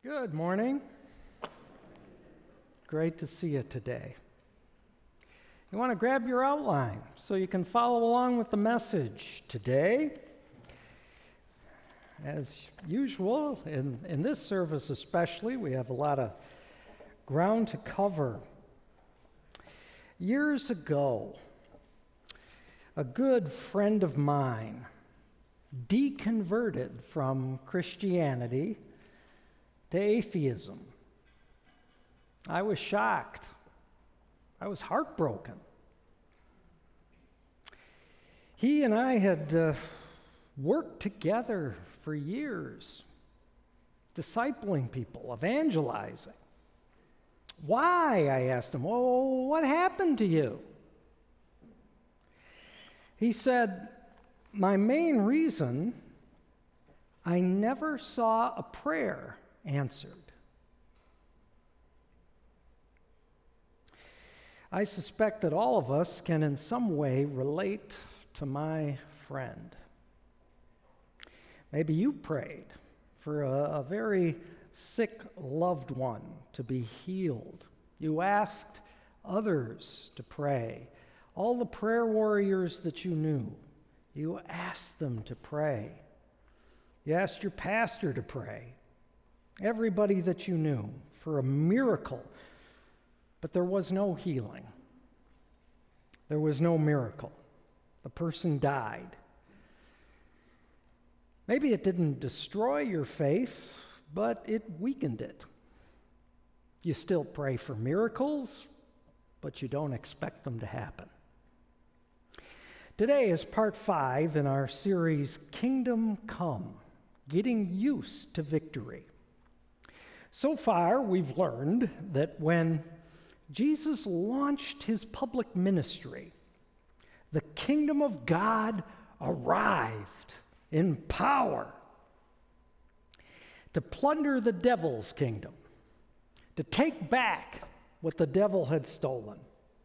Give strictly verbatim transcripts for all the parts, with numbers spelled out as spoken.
Good morning. Great to see you today. You want to grab your outline so you can follow along with the message today. As usual, in, in this service especially, we have a lot of ground to cover. Years ago, a good friend of mine deconverted from Christianity to atheism. I was shocked. I was heartbroken. He and I had uh, worked together for years, discipling people, evangelizing. Why? I asked him, oh, what happened to you? He said, my main reason, I never saw a prayer answered. I suspect that all of us can in some way relate to my friend. Maybe you prayed for a, a very sick loved one to be healed. You asked others to pray. All the prayer warriors that you knew, you asked them to pray. You asked your pastor to pray. Everybody that you knew for a miracle, but there was no healing. There was no miracle. The person died. Maybe it didn't destroy your faith, but it weakened it. You still pray for miracles, but you don't expect them to happen. Today is part five in our series, Kingdom Come, Getting Used to Victory. So far, we've learned that when Jesus launched his public ministry, the kingdom of God arrived in power to plunder the devil's kingdom, to take back what the devil had stolen.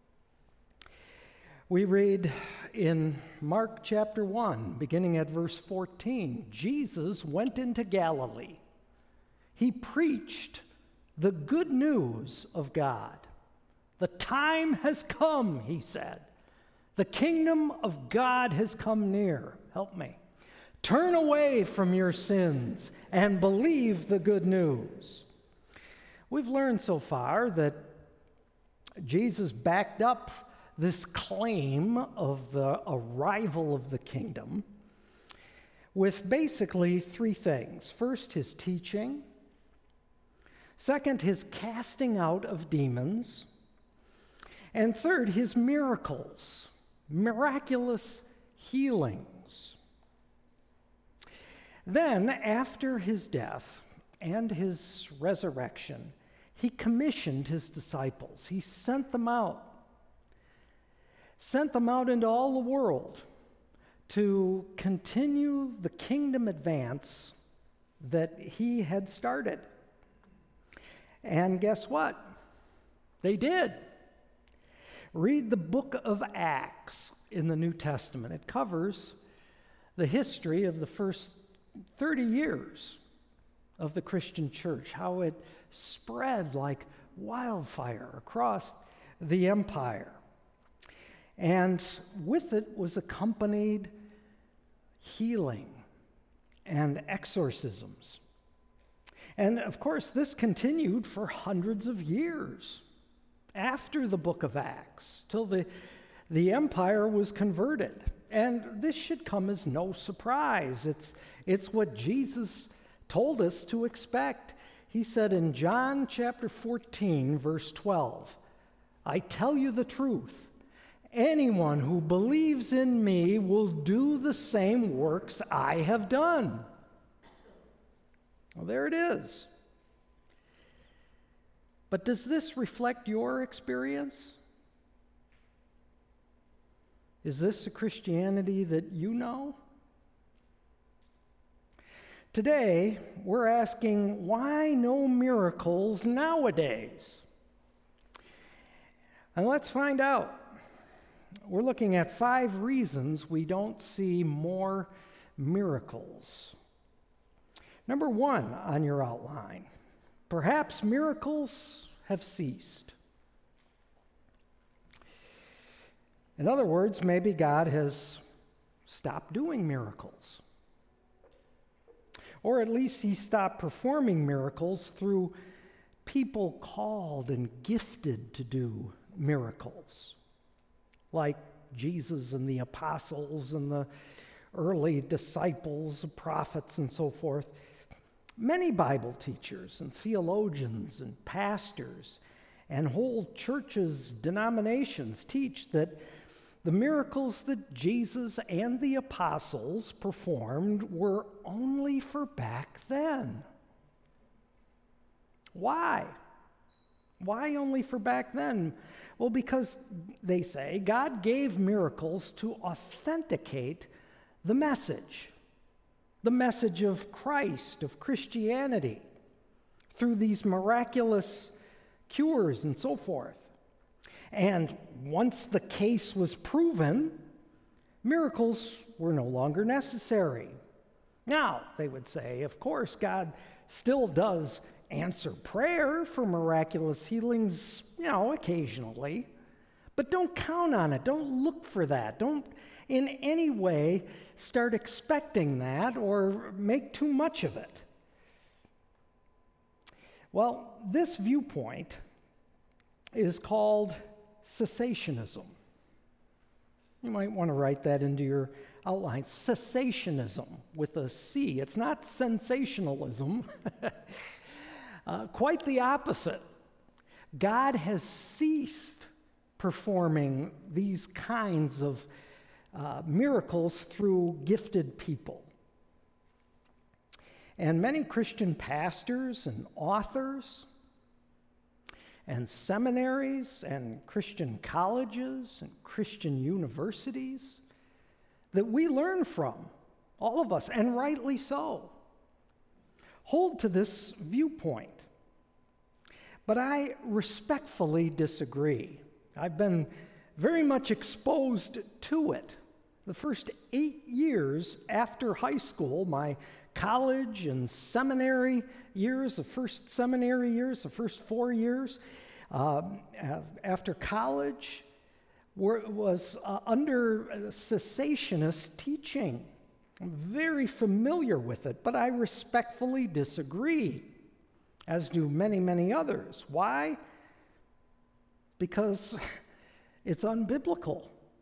We read in Mark chapter one, beginning at verse fourteen, Jesus went into Galilee. He preached the good news of God. The time has come, he said. The kingdom of God has come near. Help me. Turn away from your sins and believe the good news. We've learned so far that Jesus backed up this claim of the arrival of the kingdom with basically three things. First, his teaching. Second, his casting out of demons. And third, his miracles, miraculous healings. Then, after his death and his resurrection, he commissioned his disciples. He sent them out, sent them out into all the world to continue the kingdom advance that he had started. And guess what? They did. Read the book of Acts in the New Testament. It covers the history of the first thirty years of the Christian church, how it spread like wildfire across the empire. And with it was accompanied healing and exorcisms. And of course, this continued for hundreds of years after the book of Acts, till the, the empire was converted. And this should come as no surprise. It's, it's what Jesus told us to expect. He said in John chapter fourteen, verse twelve, I tell you the truth, anyone who believes in me will do the same works I have done. Well, there it is. But does this reflect your experience? Is this a Christianity that you know? Today, we're asking, why no miracles nowadays? And let's find out. We're looking at five reasons we don't see more miracles. Number one on your outline, perhaps miracles have ceased. In other words, maybe God has stopped doing miracles. Or at least he stopped performing miracles through people called and gifted to do miracles, like Jesus and the apostles and the early disciples, prophets, and so forth. Many Bible teachers and theologians and pastors and whole churches, denominations teach that the miracles that Jesus and the apostles performed were only for back then. Why? Why only for back then? Well, because they say God gave miracles to authenticate the message, the message of Christ, of Christianity, through these miraculous cures and so forth. And once the case was proven, miracles were no longer necessary. Now, they would say, of course, God still does answer prayer for miraculous healings, you know, occasionally. But don't count on it. Don't look for that. Don't in any way start expecting that or make too much of it. Well, this viewpoint is called cessationism. You might want to write that into your outline. Cessationism with a C. It's not sensationalism. uh, quite the opposite. God has ceased performing these kinds of uh, miracles through gifted people. And many Christian pastors and authors and seminaries and Christian colleges and Christian universities that we learn from, all of us, and rightly so, hold to this viewpoint. But I respectfully disagree. I've been very much exposed to it. The first eight years after high school, my college and seminary years, the first seminary years, the first four years um, after college, were, was uh, under cessationist teaching. I'm very familiar with it, but I respectfully disagree, as do many, many others. Why? Because it's unbiblical.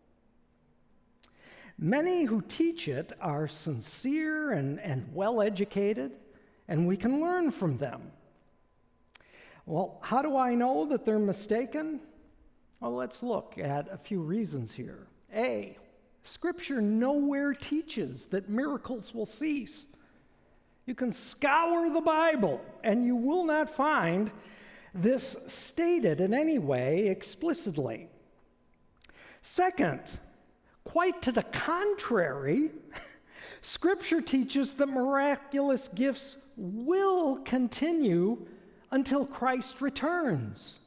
Many who teach it are sincere and, and well-educated, and we can learn from them. Well, how do I know that they're mistaken? Well, let's look at a few reasons here. A, Scripture nowhere teaches that miracles will cease. You can scour the Bible, and you will not find this stated in any way explicitly. Second, quite to the contrary, Scripture teaches that miraculous gifts will continue until Christ returns.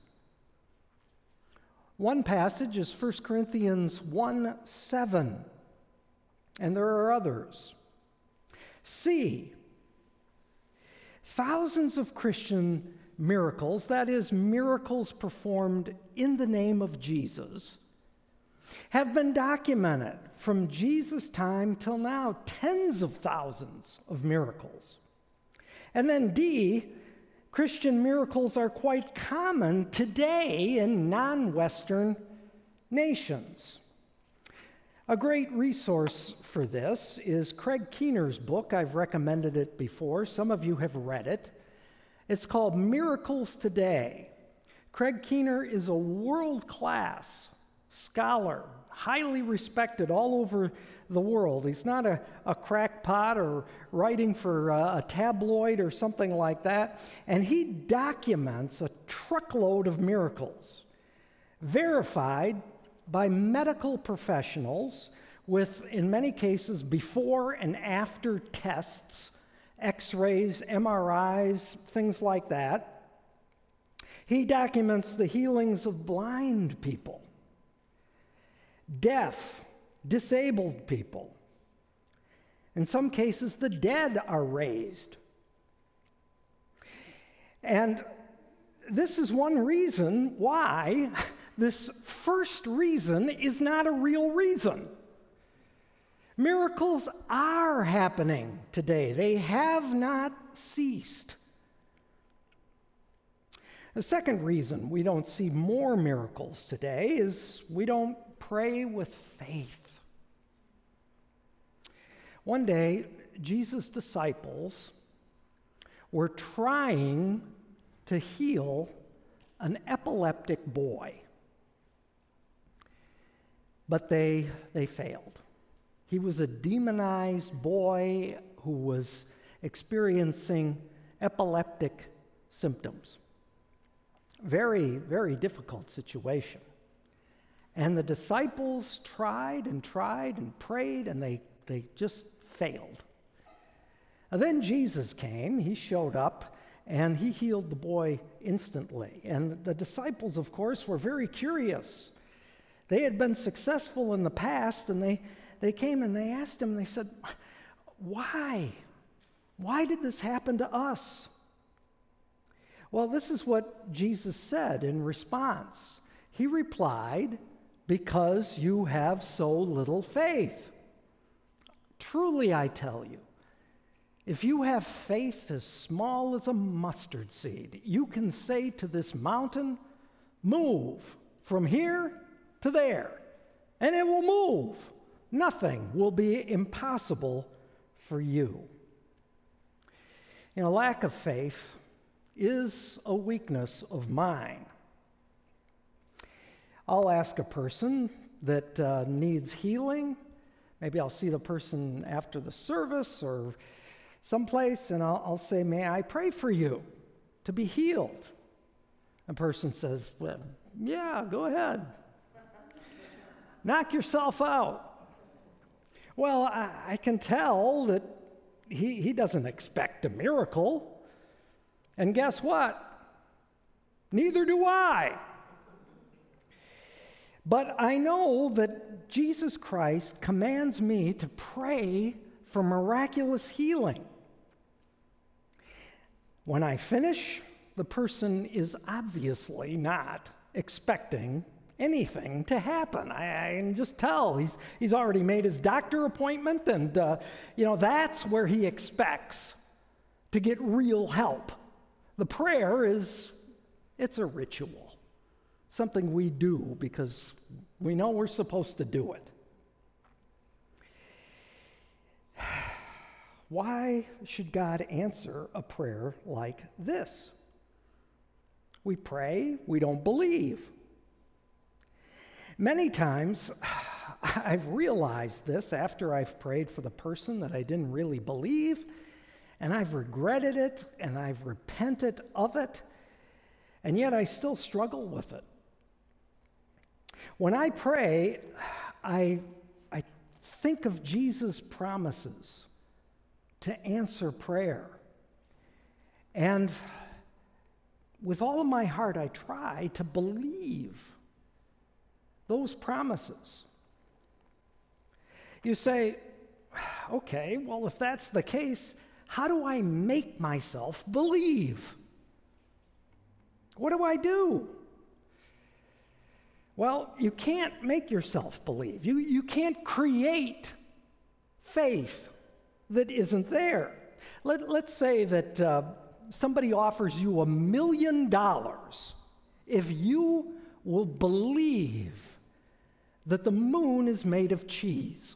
One passage is First Corinthians one seven, and there are others. C, thousands of Christian miracles, that is, miracles performed in the name of Jesus, have been documented from Jesus' time till now, tens of thousands of miracles. And then D, Christian miracles are quite common today in non-Western nations. A great resource for this is Craig Keener's book. I've recommended it before. Some of you have read it. It's called Miracles Today. Craig Keener is a world-class scholar, highly respected all over the world. He's not a, a crackpot or writing for a, a tabloid or something like that. And he documents a truckload of miracles, verified by medical professionals with, in many cases, before and after tests, x-rays, M R Is, things like that. He documents the healings of blind people, deaf, disabled people. In some cases, the dead are raised. And this is one reason why this first reason is not a real reason. Miracles are happening today. They have not ceased. The second reason we don't see more miracles today is we don't pray with faith. One day, Jesus' disciples were trying to heal an epileptic boy, but they, they failed. He was a demonized boy who was experiencing epileptic symptoms. Very, very difficult situation. And the disciples tried and tried and prayed, and they, they just failed. And then Jesus came, he showed up, and he healed the boy instantly. And the disciples, of course, were very curious. They had been successful in the past, and they, they came and they asked him, they said, why? Why did this happen to us? Well, this is what Jesus said in response. He replied, because you have so little faith. Truly, I tell you, if you have faith as small as a mustard seed, you can say to this mountain, move from here to there, and it will move. Nothing will be impossible for you. You know, lack of faith is a weakness of mine. I'll ask a person that uh, needs healing. Maybe I'll see the person after the service or someplace, and I'll, I'll say, may I pray for you to be healed? A person says, well, yeah, go ahead. Knock yourself out. Well, I, I can tell that he, he doesn't expect a miracle. And guess what? Neither do I. But I know that Jesus Christ commands me to pray for miraculous healing. When I finish, the person is obviously not expecting anything to happen. I, I can just tell he's he's already made his doctor appointment, and uh, you know that's where he expects to get real help. The prayer is it's a ritual, something we do because we know we're supposed to do it. Why should God answer a prayer like this? We pray, we don't believe. Many times, I've realized this after I've prayed for the person that I didn't really believe, and I've regretted it, and I've repented of it, and yet I still struggle with it. When I pray, I, I think of Jesus' promises to answer prayer. And with all of my heart, I try to believe those promises. You say, okay, well, if that's the case, how do I make myself believe? What do I do? Well, you can't make yourself believe. You, you can't create faith that isn't there. Let, let's say that uh, somebody offers you a million dollars if you will believe that the moon is made of cheese.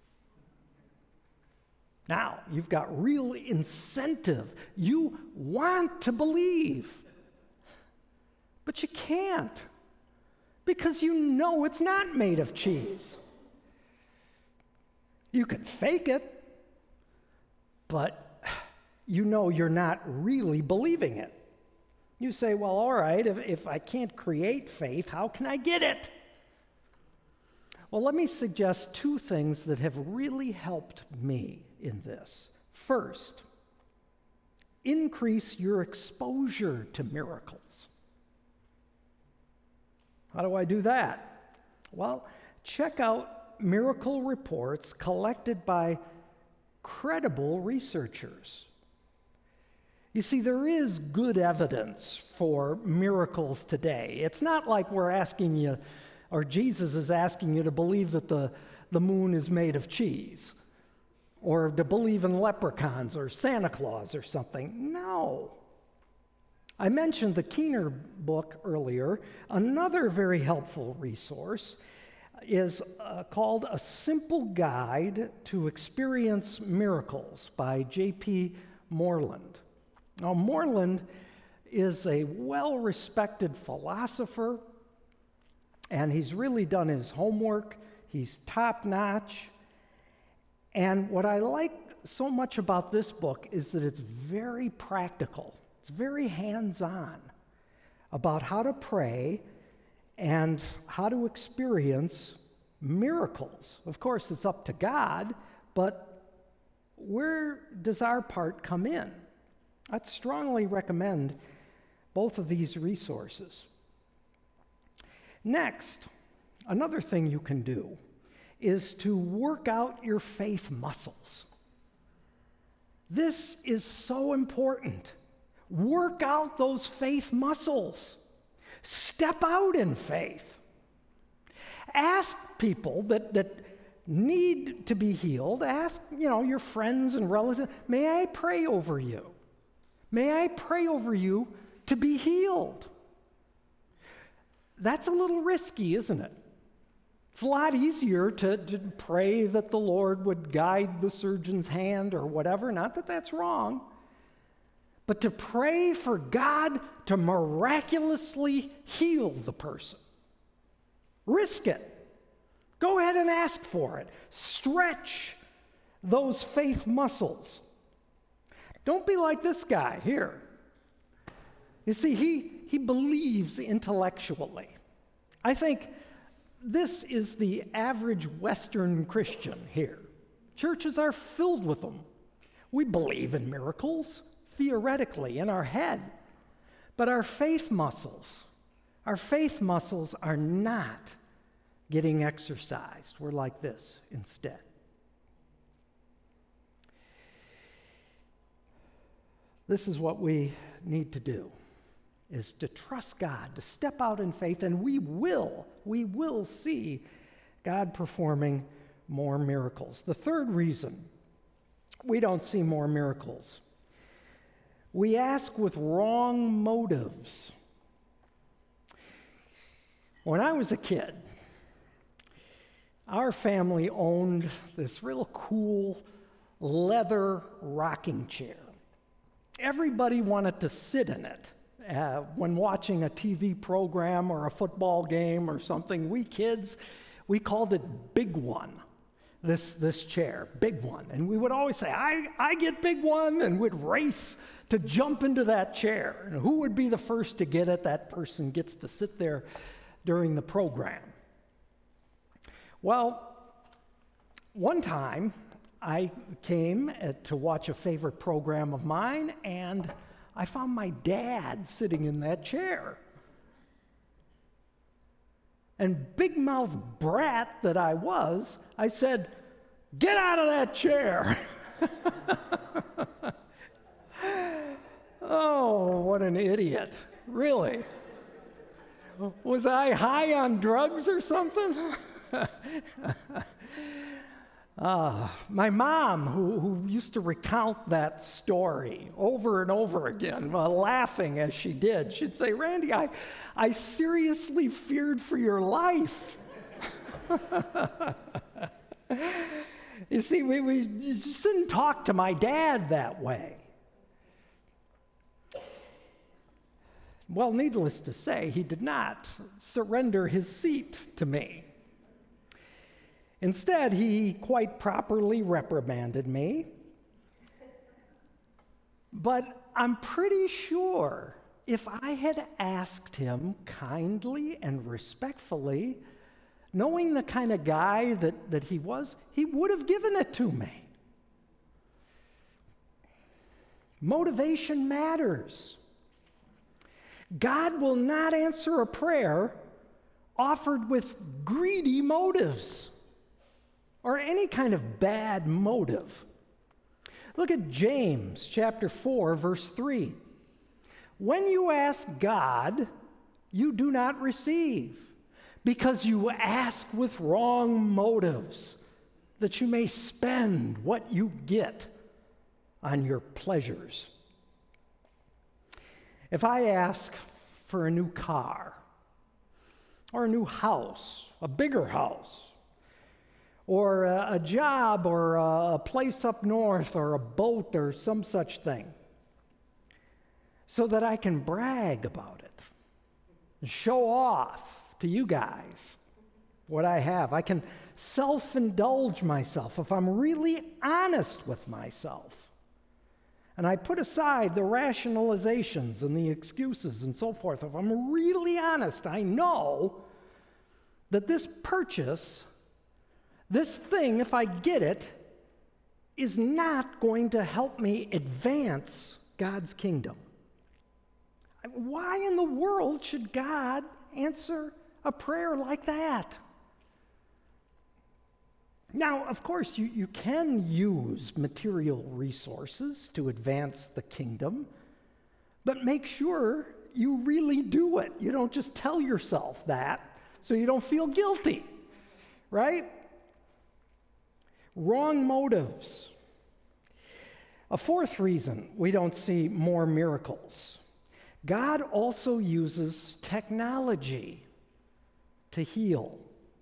Now, you've got real incentive. You want to believe, but you can't because you know it's not made of cheese. You can fake it, but you know you're not really believing it. You say, well, all right, if, if I can't create faith, how can I get it? Well, let me suggest two things that have really helped me in this. First, increase your exposure to miracles. How do I do that? Well, check out miracle reports collected by credible researchers. You see, there is good evidence for miracles today. It's not like we're asking you, or Jesus is asking you to believe that the, the moon is made of cheese, or to believe in leprechauns or Santa Claus or something. No. I mentioned the Keener book earlier. Another very helpful resource is uh, called A Simple Guide to Experience Miracles by J P Moreland. Now, Moreland is a well-respected philosopher, and he's really done his homework. He's top-notch. And what I like so much about this book is that it's very practical. It's very hands-on about how to pray and how to experience miracles. Of course, it's up to God, but where does our part come in? I'd strongly recommend both of these resources. Next, another thing you can do is to work out your faith muscles. This is so important. Work out those faith muscles. Step out in faith. Ask people that, that need to be healed. Ask, you know, your friends and relatives, may I pray over you? May I pray over you to be healed? That's a little risky, isn't it? It's a lot easier to, to pray that the Lord would guide the surgeon's hand or whatever. Not that that's wrong. But to pray for God to miraculously heal the person. Risk it. Go ahead and ask for it. Stretch those faith muscles. Don't be like this guy here. You see, he, he believes intellectually. I think this is the average Western Christian here. Churches are filled with them. We believe in miracles, theoretically, in our head. But our faith muscles, our faith muscles are not getting exercised. We're like this instead. This is what we need to do, is to trust God, to step out in faith, and we will, we will see God performing more miracles. The third reason we don't see more miracles, we ask with wrong motives. When I was a kid, our family owned this real cool leather rocking chair. Everybody wanted to sit in it. Uh, when watching a T V program or a football game or something, we kids, we called it Big One, this, this chair, Big One. And we would always say, I, I get Big One, and we'd race to jump into that chair. And who would be the first to get it? That person gets to sit there during the program. Well, one time, I came uh, to watch a favorite program of mine, and I found my dad sitting in that chair. And big-mouth brat that I was, I said, "Get out of that chair." Oh, what an idiot. Really. Was I high on drugs or something? Uh, my mom, who, who used to recount that story over and over again, uh, laughing as she did, she'd say, "Randy, I, I seriously feared for your life." You see, we, we just didn't talk to my dad that way. Well, needless to say, he did not surrender his seat to me. Instead, he quite properly reprimanded me. But I'm pretty sure if I had asked him kindly and respectfully, knowing the kind of guy that, that he was, he would have given it to me. Motivation matters. God will not answer a prayer offered with greedy motives or any kind of bad motive. Look at James chapter four, verse three. When you ask God, you do not receive, because you ask with wrong motives, that you may spend what you get on your pleasures. If I ask for a new car, or a new house, a bigger house, or a, a job, or a, a place up north, or a boat, or some such thing, so that I can brag about it, and show off to you guys what I have. I can self-indulge myself if I'm really honest with myself. And I put aside the rationalizations and the excuses and so forth. If I'm really honest, I know that this purchase, this thing, if I get it, is not going to help me advance God's kingdom. Why in the world should God answer a prayer like that? Now, of course, you, you can use material resources to advance the kingdom, but make sure you really do it. You don't just tell yourself that so you don't feel guilty, right? Wrong motives. A fourth reason we don't see more miracles. God also uses technology to heal.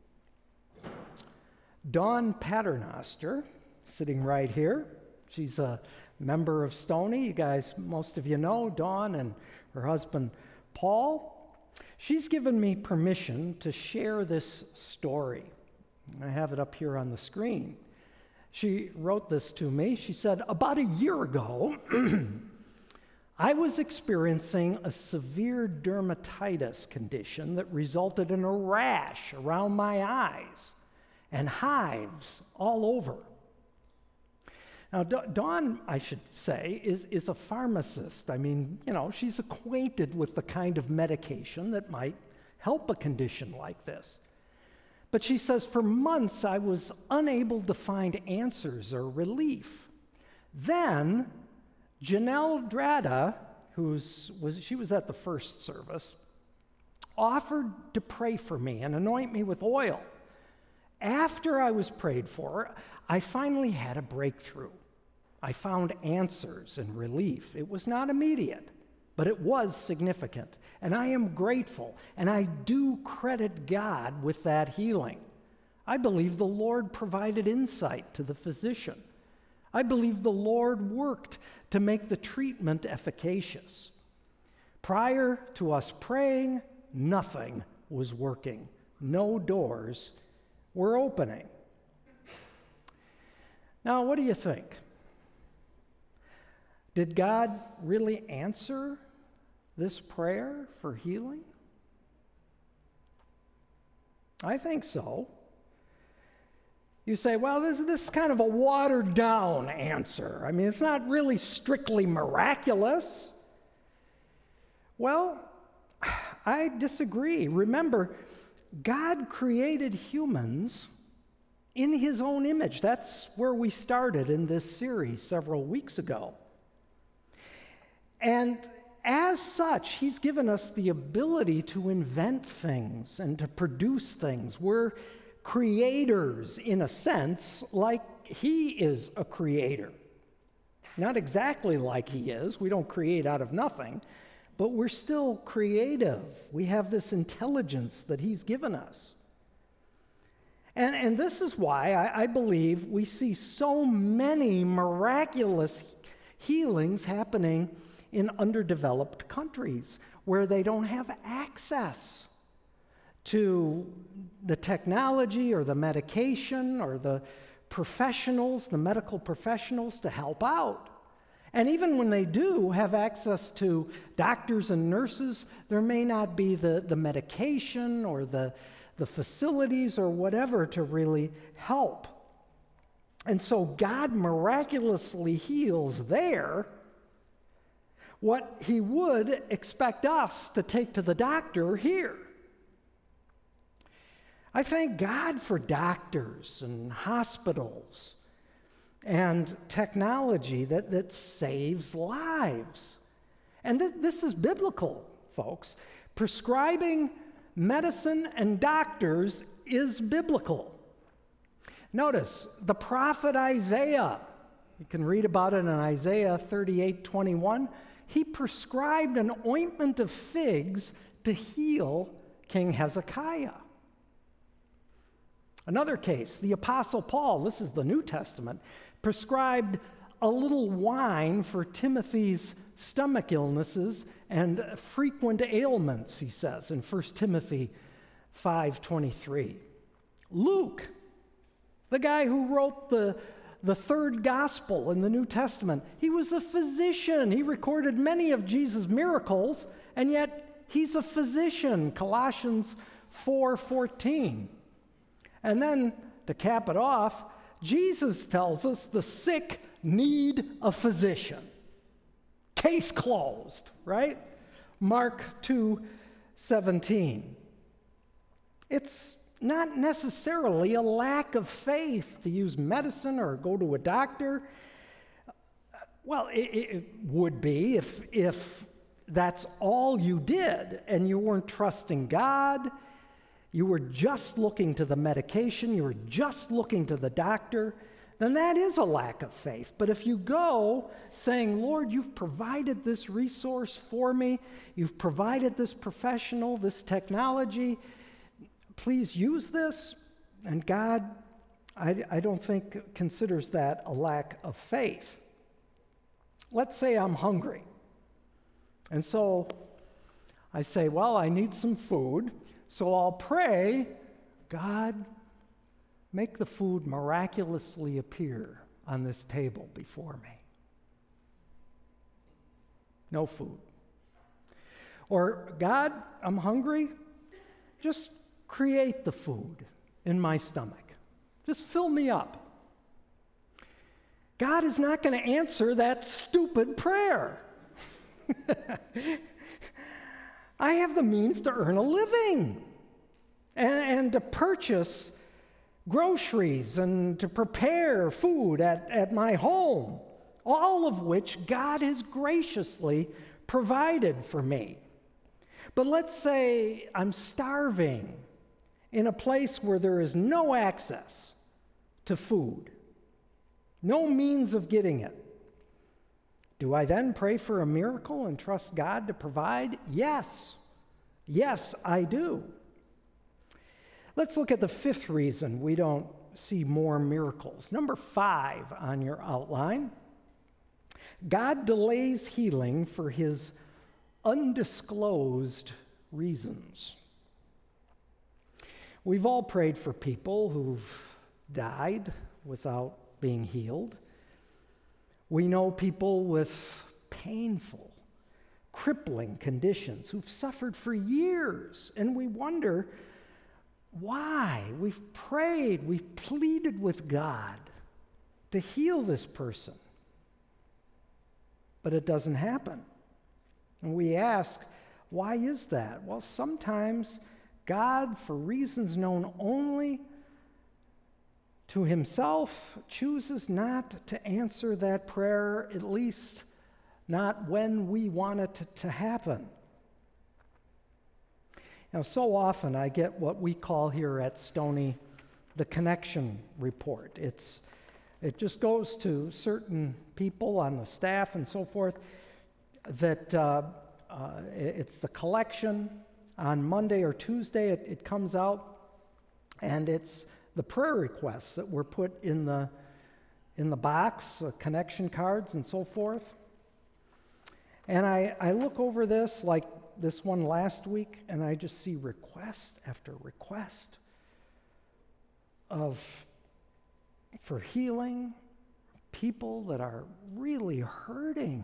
Dawn Paternoster, sitting right here, she's a member of Stony. You guys, most of you know Dawn and her husband Paul. She's given me permission to share this story. I have it up here on the screen. She wrote this to me. She said, about a year ago, I was experiencing a severe dermatitis condition that resulted in a rash around my eyes and hives all over. Now, Dawn, I should say, is, is a pharmacist. I mean, you know, she's acquainted with the kind of medication that might help a condition like this. But she says, for months I was unable to find answers or relief. Then, Janelle Drada, who's was she was at the first service, offered to pray for me and anoint me with oil. After I was prayed for, I finally had a breakthrough. I found answers and relief. It was not immediate, but it was significant. And I am grateful, and I do credit God with that healing. I believe the Lord provided insight to the physician. I believe the Lord worked to make the treatment efficacious. Prior to us praying, nothing was working. No doors were opening. Now, what do you think? Did God really answer this prayer for healing? I think so. You say, well, this, this is kind of a watered-down answer. I mean, it's not really strictly miraculous. Well, I disagree. Remember, God created humans in his own image. That's where we started in this series several weeks ago. And as such, he's given us the ability to invent things and to produce things. We're creators, in a sense, like he is a creator. Not exactly like he is. We don't create out of nothing. But we're still creative. We have this intelligence that he's given us. And, and this is why I, I believe we see so many miraculous healings happening in underdeveloped countries where they don't have access to the technology or the medication or the professionals, the medical professionals to help out. And even when they do have access to doctors and nurses, there may not be the, the medication or the, the facilities or whatever to really help. And so God miraculously heals there what he would expect us to take to the doctor here. I thank God for doctors and hospitals and technology that, that saves lives. And th- this is biblical, folks. Prescribing medicine and doctors is biblical. Notice the prophet Isaiah, you can read about it in Isaiah thirty-eight twenty-one. He prescribed an ointment of figs to heal King Hezekiah. Another case, the Apostle Paul, this is the New Testament, prescribed a little wine for Timothy's stomach illnesses and frequent ailments, he says in First Timothy five twenty-three. Luke, the guy who wrote the, the third gospel in the New Testament, he was a physician. He recorded many of Jesus' miracles, and yet he's a physician, Colossians four fourteen. And then, to cap it off, Jesus tells us the sick need a physician. Case closed, right? Mark two seventeen. It's not necessarily a lack of faith to use medicine or go to a doctor. Well, it, it would be if, if that's all you did and you weren't trusting God. You were just looking to the medication, you were just looking to the doctor, then that is a lack of faith. But if you go saying, Lord, you've provided this resource for me, you've provided this professional, this technology, please use this, and God, I, I don't think considers that a lack of faith. Let's say I'm hungry. And so I say, well, I need some food. So I'll pray, God, make the food miraculously appear on this table before me. No food. Or, God, I'm hungry. Just create the food in my stomach. Just fill me up. God is not going to answer that stupid prayer. I have the means to earn a living and, and to purchase groceries and to prepare food at, at my home, all of which God has graciously provided for me. But let's say I'm starving in a place where there is no access to food, no means of getting it. Do I then pray for a miracle and trust God to provide? Yes. Yes, I do. Let's look at the fifth reason we don't see more miracles. Number five on your outline. God delays healing for his undisclosed reasons. We've all prayed for people who've died without being healed. We know people with painful, crippling conditions who've suffered for years, and we wonder why. We've prayed, we've pleaded with God to heal this person, but it doesn't happen. And we ask, why is that? Well, sometimes God, for reasons known only to himself, chooses not to answer that prayer, at least not when we want it to, to happen. Now, so often I get what we call here at Stony the connection report. It's, it just goes to certain people on the staff and so forth that uh, uh, it's the collection. On Monday or Tuesday it, it comes out, and it's the prayer requests that were put in the in the box, uh, connection cards and so forth. And I, I look over this, like this one last week, and I just see request after request of for healing, people that are really hurting,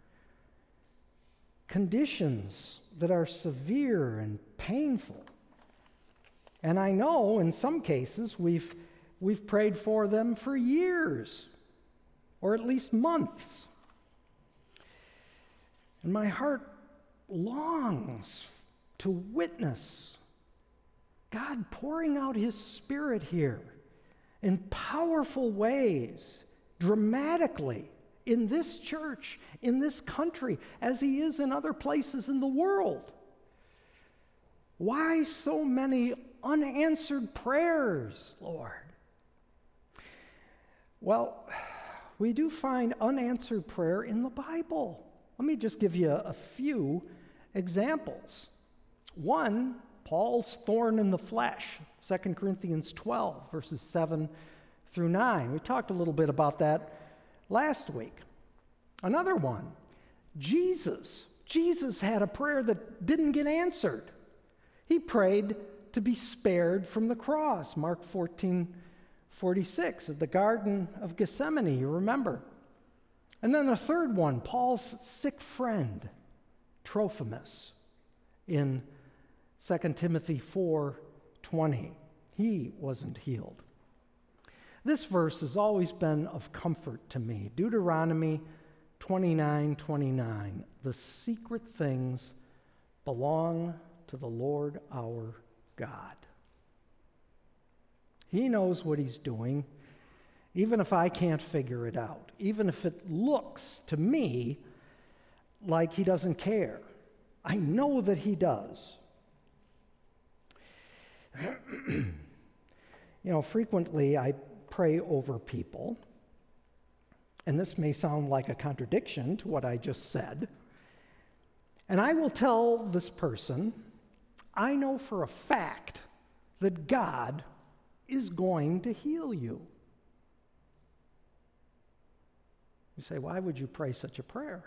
conditions that are severe and painful. And I know in some cases we've we've prayed for them for years, or at least months. And my heart longs to witness God pouring out his Spirit here in powerful ways, dramatically in this church, in this country, as he is in other places in the world. Why so many unanswered prayers, Lord? Well, we do find unanswered prayer in the Bible. Let me just give you a, a few examples. One, Paul's thorn in the flesh, Second Corinthians twelve, verses seven through nine. We talked a little bit about that last week. Another one, Jesus. Jesus had a prayer that didn't get answered. He prayed to be spared from the cross, Mark fourteen forty-six, at the Garden of Gethsemane, you remember. And then the third one, Paul's sick friend, Trophimus, in Second Timothy four twenty. He wasn't healed. This verse has always been of comfort to me. Deuteronomy twenty-nine twenty-nine. The secret things belong to the Lord our God. He knows what he's doing, even if I can't figure it out, even if it looks to me like he doesn't care. I know that he does. You know, frequently I pray over people, and this may sound like a contradiction to what I just said, and I will tell this person, I know for a fact that God is going to heal you. You say, why would you pray such a prayer?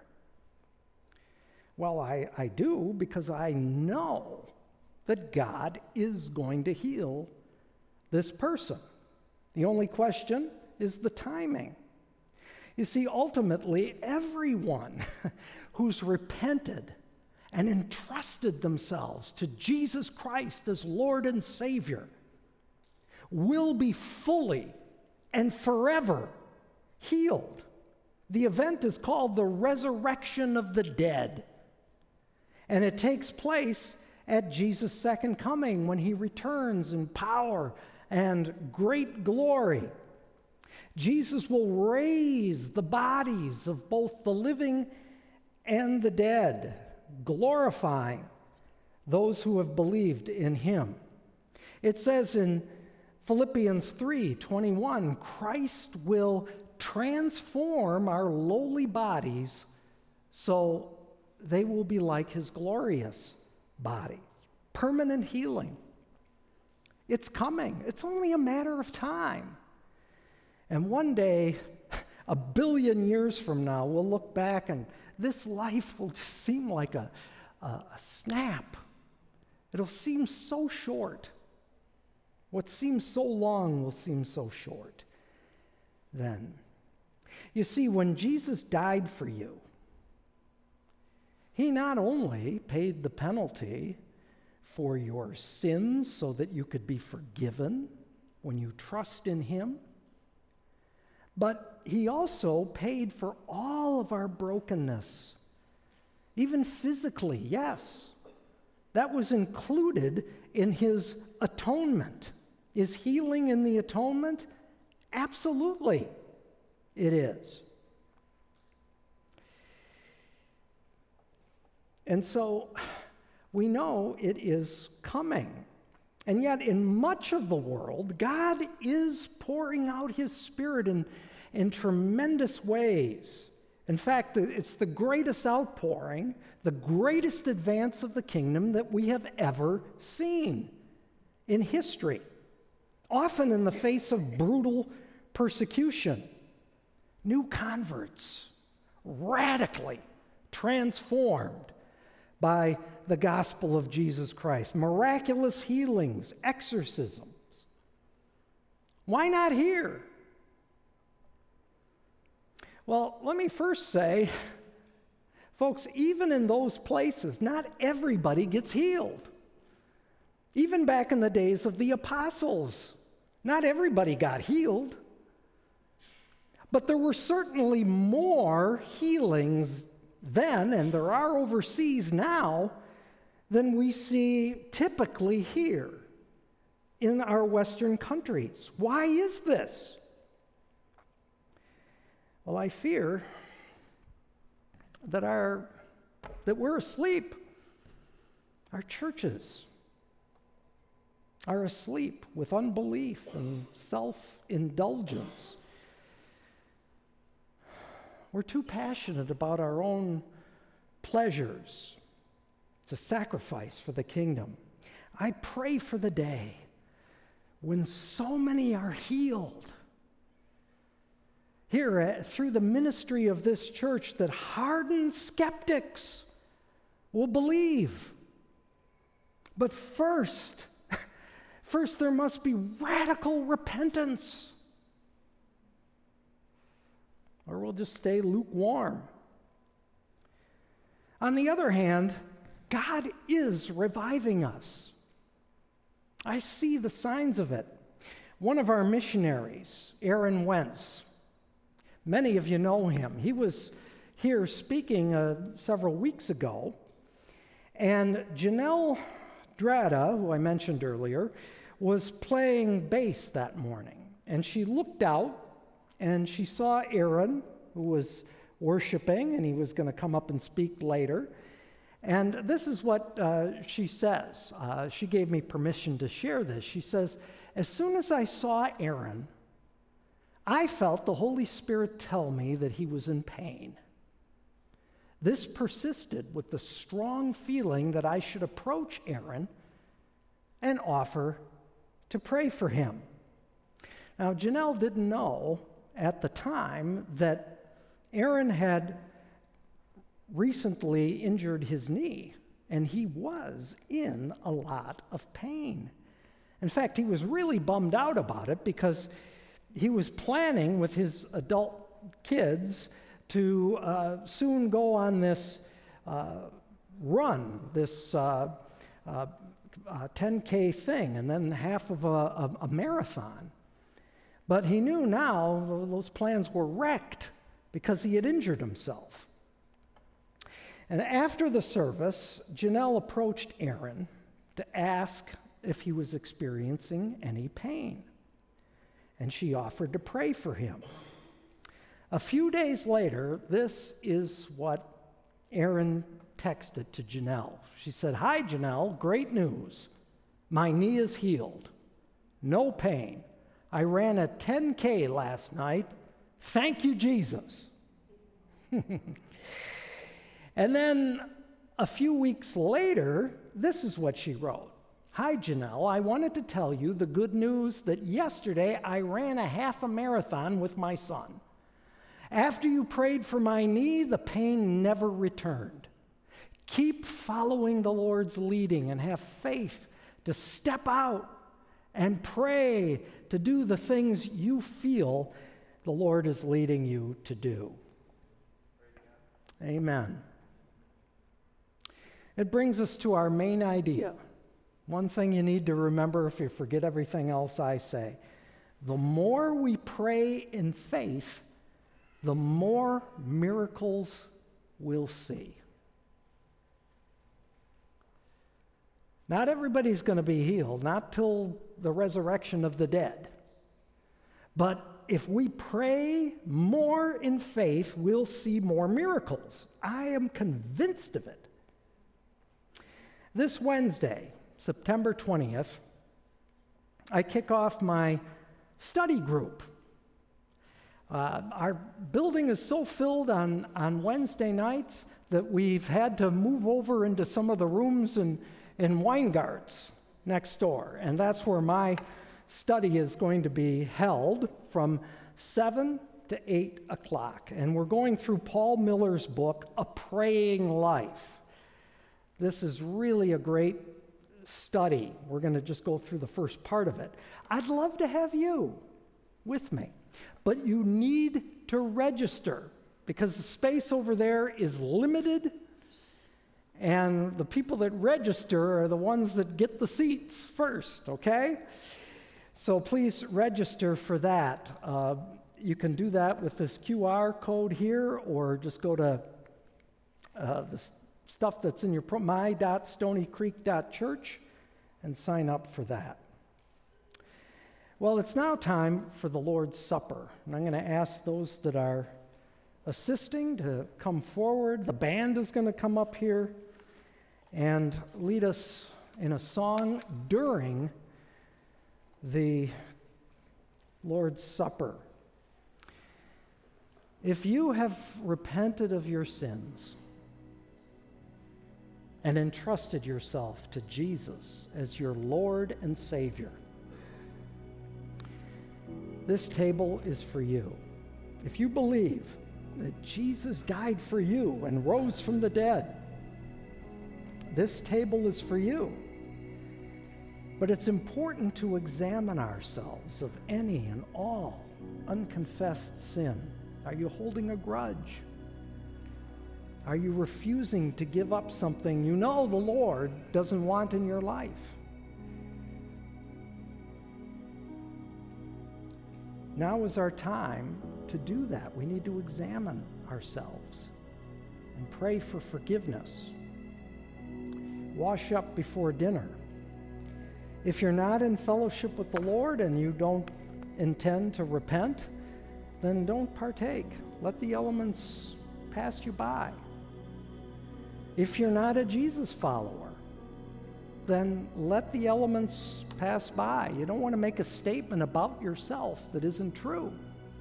Well, I, I do because I know that God is going to heal this person. The only question is the timing. You see, ultimately, everyone who's repented and entrusted themselves to Jesus Christ as Lord and Savior will be fully and forever healed. The event is called the resurrection of the dead, and it takes place at Jesus' second coming when he returns in power and great glory. Jesus will raise the bodies of both the living and the dead, glorifying those who have believed in him. It says in Philippians three twenty-one, Christ will transform our lowly bodies so they will be like his glorious body. Permanent healing. It's coming. It's only a matter of time. And one day, a billion years from now, we'll look back and this life will just seem like a, a, a snap. It'll seem so short. What seems so long will seem so short then. You see, when Jesus died for you, he not only paid the penalty for your sins so that you could be forgiven when you trust in him, but he also paid for all of our brokenness, even physically, yes. That was included in his atonement. Is healing in the atonement? Absolutely, it is. And so we know it is coming. And yet in much of the world, God is pouring out his Spirit in, in tremendous ways. In fact, it's the greatest outpouring, the greatest advance of the kingdom that we have ever seen in history, often in the face of brutal persecution. New converts, radically transformed by the gospel of Jesus Christ. Miraculous healings, exorcisms. Why not here? Well, let me first say, folks, even in those places, not everybody gets healed. Even back in the days of the apostles, not everybody got healed. But there were certainly more healings then, and there are overseas now, than we see typically here in our Western countries. Why is this? Well, I fear that our that we're asleep. Our churches are asleep with unbelief and self-indulgence. We're too passionate about our own pleasures to sacrifice for the kingdom. I pray for the day when so many are healed here uh, through the ministry of this church that hardened skeptics will believe. But first, first there must be radical repentance, or we'll just stay lukewarm. On the other hand, God is reviving us. I see the signs of it. One of our missionaries, Aaron Wentz, many of you know him. He was here speaking uh, several weeks ago, and Janelle Drada, who I mentioned earlier, was playing bass that morning, and she looked out and she saw Aaron, who was worshiping, and he was going to come up and speak later. And this is what uh, she says. Uh, she gave me permission to share this. She says, as soon as I saw Aaron, I felt the Holy Spirit tell me that he was in pain. This persisted with the strong feeling that I should approach Aaron and offer to pray for him. Now, Janelle didn't know at the time that Aaron had recently injured his knee, and he was in a lot of pain. In fact, he was really bummed out about it because he was planning with his adult kids to uh, soon go on this uh, run, this uh, uh, uh, ten K thing, and then half of a, a, a marathon. But he knew now those plans were wrecked because he had injured himself. And after the service, Janelle approached Aaron to ask if he was experiencing any pain. And she offered to pray for him. A few days later, this is what Aaron texted to Janelle. She said, "Hi, Janelle, great news. My knee is healed. No pain. I ran a ten K last night. Thank you, Jesus." And then a few weeks later, this is what she wrote. "Hi, Janelle. I wanted to tell you the good news that yesterday I ran a half a marathon with my son. After you prayed for my knee, the pain never returned. Keep following the Lord's leading and have faith to step out and pray to do the things you feel the Lord is leading you to do." Amen. It brings us to our main idea. One thing you need to remember if you forget everything else I say. The more we pray in faith, the more miracles we'll see. Not everybody's going to be healed, not till the resurrection of the dead. But if we pray more in faith, we'll see more miracles. I am convinced of it. This Wednesday, September twentieth, I kick off my study group. Uh, our building is so filled on, on Wednesday nights that we've had to move over into some of the rooms in, in Weingarts next door. And that's where my study is going to be held from seven to eight o'clock. And we're going through Paul Miller's book, A Praying Life. This is really a great study. We're going to just go through the first part of it. I'd love to have you with me, but you need to register because the space over there is limited, and the people that register are the ones that get the seats first, okay? So please register for that. Uh, you can do that with this Q R code here, or just go to uh, the stuff that's in your pro- my dot stony creek dot church and sign up for that. Well, it's now time for the Lord's Supper, and I'm going to ask those that are assisting to come forward. The band is going to come up here and lead us in a song during the Lord's Supper. If you have repented of your sins and entrusted yourself to Jesus as your Lord and Savior, this table is for you. If you believe that Jesus died for you and rose from the dead, this table is for you. But it's important to examine ourselves of any and all unconfessed sin. Are you holding a grudge? Are you refusing to give up something you know the Lord doesn't want in your life? Now is our time to do that. We need to examine ourselves and pray for forgiveness. Wash up before dinner. If you're not in fellowship with the Lord and you don't intend to repent, then don't partake. Let the elements pass you by. If you're not a Jesus follower, then let the elements pass by. You don't want to make a statement about yourself that isn't true.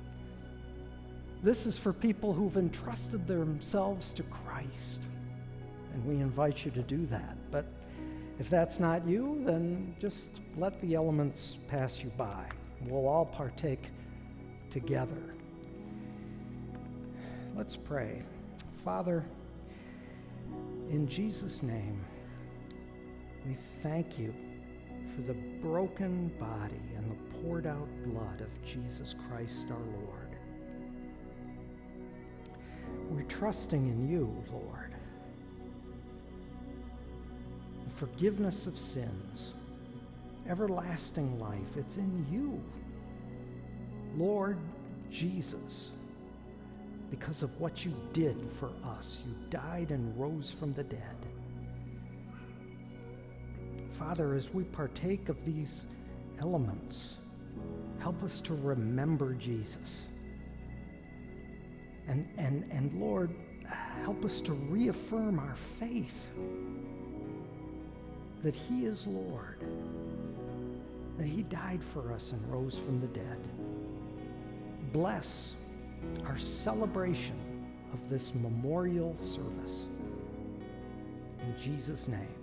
This is for people who've entrusted themselves to Christ, and we invite you to do that. But if that's not you, then just let the elements pass you by. We'll all partake together. Let's pray. Father, in Jesus' name, we thank you for the broken body and the poured out blood of Jesus Christ our Lord. We're trusting in you, Lord. The forgiveness of sins, everlasting life, it's in you. Lord Jesus, because of what you did for us, you died and rose from the dead. Father, as we partake of these elements, help us to remember Jesus. And, and, and Lord, help us to reaffirm our faith that he is Lord, that he died for us and rose from the dead. Bless our celebration of this memorial service. In Jesus' name.